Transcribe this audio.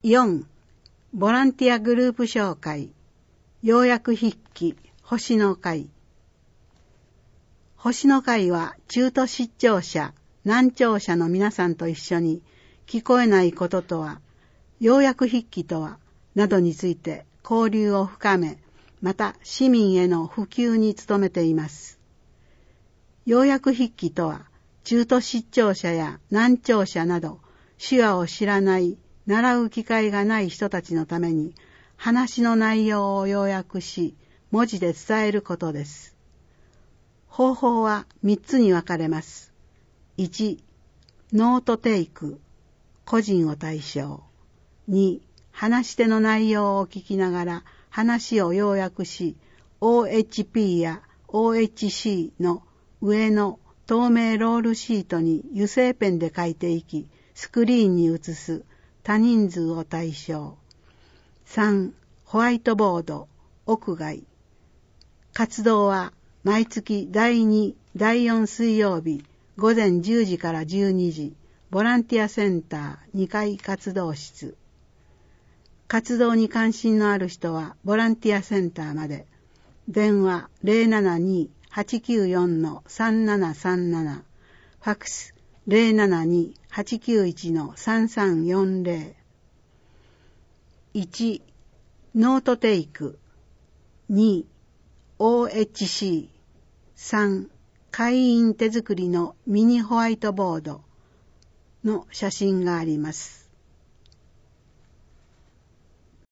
4. ボランティアグループ紹介。要約筆記星の会。星の会は中途失聴者、難聴者の皆さんと一緒に聞こえないこととは、要約筆記とは、などについて交流を深め、また市民への普及に努めています。要約筆記とは、中途失聴者や難聴者など、手話を知らない、習う機会がない人たちのために、話の内容を要約し、文字で伝えることです。方法は3つに分かれます。1、ノートテイク、個人を対象。2、話し手の内容を聞きながら話を要約し、OHP や OHC の上の透明ロールシートに油性ペンで書いていき、スクリーンに映す多人数を対象。3、ホワイトボード、屋外。活動は毎月第2、第4水曜日午前10時から12時、ボランティアセンター2階活動室。活動に関心のある人はボランティアセンターまで。電話 072-894-3737。ファックス 072-891-3340。1、ノートテイク。2、OHC。3、会員手作りのミニホワイトボードの写真があります。